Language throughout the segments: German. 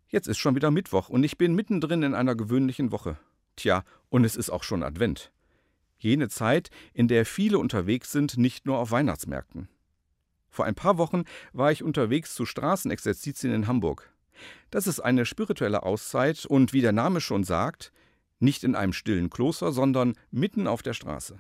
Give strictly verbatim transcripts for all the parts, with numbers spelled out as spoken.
Jetzt ist schon wieder Mittwoch und ich bin mittendrin in einer gewöhnlichen Woche. Tja, und es ist auch schon Advent. Jene Zeit, in der viele unterwegs sind, nicht nur auf Weihnachtsmärkten. Vor ein paar Wochen war ich unterwegs zu Straßenexerzitien in Hamburg. Das ist eine spirituelle Auszeit und, wie der Name schon sagt, nicht in einem stillen Kloster, sondern mitten auf der Straße.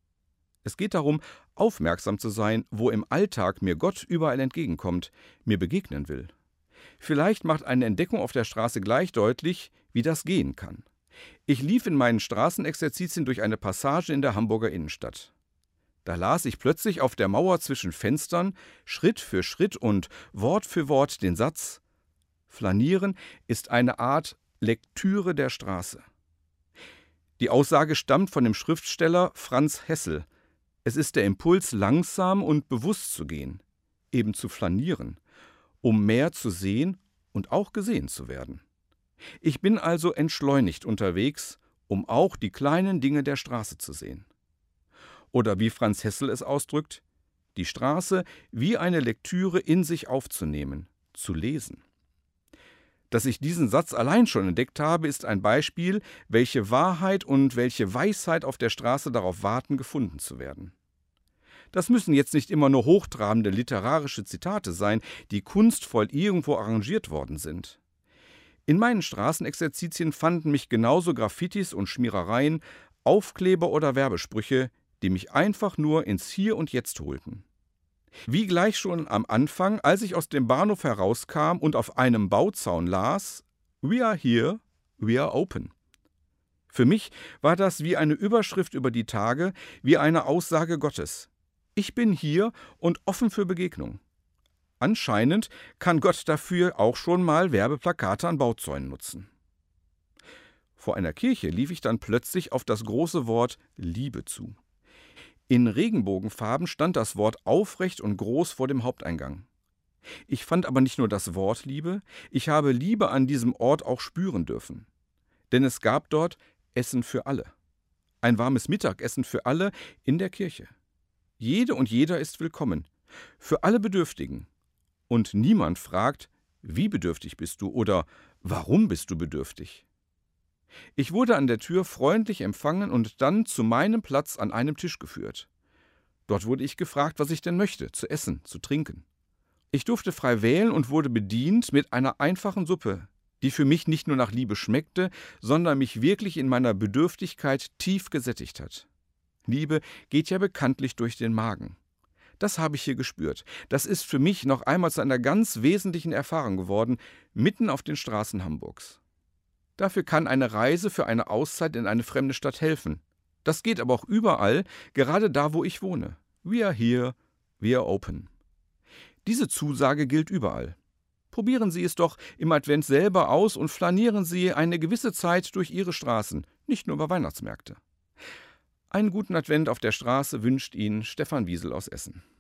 Es geht darum, aufmerksam zu sein, wo im Alltag mir Gott überall entgegenkommt, mir begegnen will. Vielleicht macht eine Entdeckung auf der Straße gleich deutlich, wie das gehen kann. Ich lief in meinen Straßenexerzitien durch eine Passage in der Hamburger Innenstadt. Da las ich plötzlich auf der Mauer zwischen Fenstern Schritt für Schritt und Wort für Wort den Satz: Flanieren ist eine Art Lektüre der Straße. Die Aussage stammt von dem Schriftsteller Franz Hessel. Es ist der Impuls, langsam und bewusst zu gehen, eben zu flanieren, um mehr zu sehen und auch gesehen zu werden. Ich bin also entschleunigt unterwegs, um auch die kleinen Dinge der Straße zu sehen. Oder wie Franz Hessel es ausdrückt, die Straße wie eine Lektüre in sich aufzunehmen, zu lesen. Dass ich diesen Satz allein schon entdeckt habe, ist ein Beispiel, welche Wahrheit und welche Weisheit auf der Straße darauf warten, gefunden zu werden. Das müssen jetzt nicht immer nur hochtrabende literarische Zitate sein, die kunstvoll irgendwo arrangiert worden sind. In meinen Straßenexerzitien fanden mich genauso Graffitis und Schmierereien, Aufkleber oder Werbesprüche, die mich einfach nur ins Hier und Jetzt holten. Wie gleich schon am Anfang, als ich aus dem Bahnhof herauskam und auf einem Bauzaun las: We are here, we are open. Für mich war das wie eine Überschrift über die Tage, wie eine Aussage Gottes. Ich bin hier und offen für Begegnung. Anscheinend kann Gott dafür auch schon mal Werbeplakate an Bauzäunen nutzen. Vor einer Kirche lief ich dann plötzlich auf das große Wort Liebe zu. In Regenbogenfarben stand das Wort aufrecht und groß vor dem Haupteingang. Ich fand aber nicht nur das Wort Liebe, ich habe Liebe an diesem Ort auch spüren dürfen. Denn es gab dort Essen für alle. Ein warmes Mittagessen für alle in der Kirche. Jede und jeder ist willkommen. Für alle Bedürftigen. Und niemand fragt, wie bedürftig bist du oder warum bist du bedürftig? Ich wurde an der Tür freundlich empfangen und dann zu meinem Platz an einem Tisch geführt. Dort wurde ich gefragt, was ich denn möchte, zu essen, zu trinken. Ich durfte frei wählen und wurde bedient mit einer einfachen Suppe, die für mich nicht nur nach Liebe schmeckte, sondern mich wirklich in meiner Bedürftigkeit tief gesättigt hat. Liebe geht ja bekanntlich durch den Magen. Das habe ich hier gespürt. Das ist für mich noch einmal zu einer ganz wesentlichen Erfahrung geworden, mitten auf den Straßen Hamburgs. Dafür kann eine Reise für eine Auszeit in eine fremde Stadt helfen. Das geht aber auch überall, gerade da, wo ich wohne. We are here, we are open. Diese Zusage gilt überall. Probieren Sie es doch im Advent selber aus und flanieren Sie eine gewisse Zeit durch Ihre Straßen, nicht nur über Weihnachtsmärkte. Einen guten Advent auf der Straße wünscht Ihnen Stefan Wiesel aus Essen.